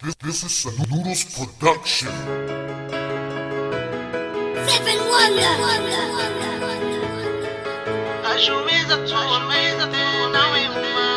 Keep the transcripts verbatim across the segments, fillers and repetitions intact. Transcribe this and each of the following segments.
This is a Noodles production. Seven Wonder. Ajuiza tua mesa, tu não é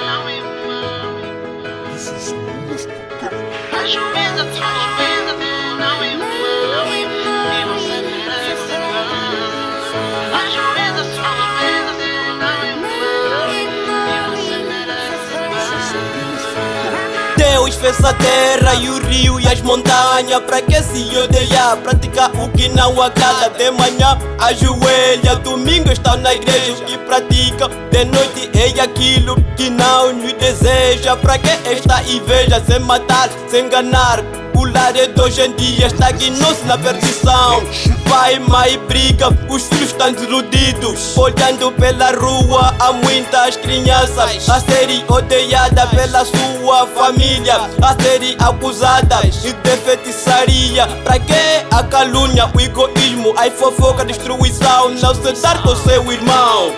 humano. This is Noodles production. Ajuiza tua mesa, tu não é humano. E você merece mais. Ajuiza tua mesa, tu não é humano. E você merece mais. Deus fez a terra e o rio e as montanhas. Pra que se odeia? Praticar o que não agrada. De manhã ajoelha, domingo está na igreja e pratica. De noite é aquilo que não lhe deseja. Pra que esta inveja? Sem matar, sem enganar. O lar de hoje em dia estagnou-se na perdição. Pai, mãe briga, os filhos estão desiludidos. Olhando pela rua há muitas crianças a serem odiadas pela sua família, a serem acusadas de feitiçaria. Pra que a calúnia, o egoísmo, a fofoca, a destruição? Não se dar com seu irmão.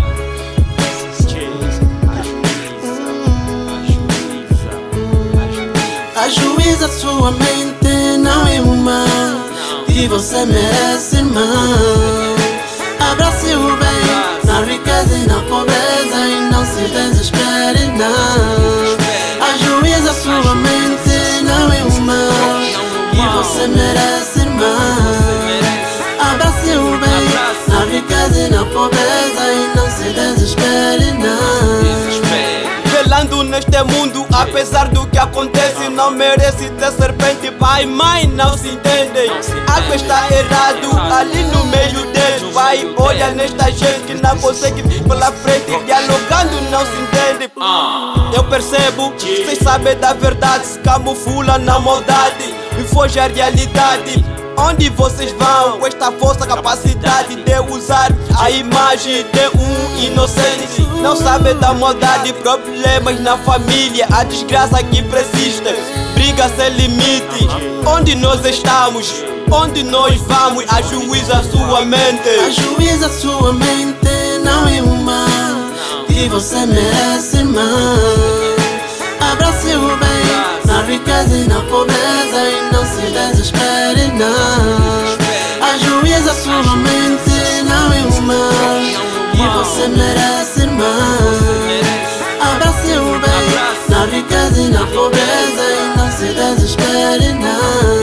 Ajuiza sua mente, não é humano. Que você merece mais. Abrace o bem na riqueza e na pobreza. E não se desespere, não. Ajuiza sua mente, não é humano. Que você merece mais. Abrace o bem na riqueza e na pobreza. E não se desespere, não. Velando neste mundo, apesar do que acontece, não merece ter serpente. Pai e mãe não se entendem. Algo está errado ali no meio deles. Pai, olha nesta gente que não consegue vir pela frente. Dialogando não se entende. Eu percebo, vocês sabem da verdade, se camufla na maldade e foge à realidade. Onde vocês vão com esta vossa capacidade de usar a imagem de um inocente? Não sabem da maldade, problemas na família, a desgraça que persiste, briga sem limite. Onde nós estamos? Onde nós vamos? Ajuiza sua mente. Ajuiza sua mente, não é humano. Que você merece mais. Abrace o bem na riqueza e na pobreza. E não se desespere, não. Ajuiza sua mente, não é humano. Que você merece mais. Abrace o bem na riqueza e na pobreza. E não se desespere, não.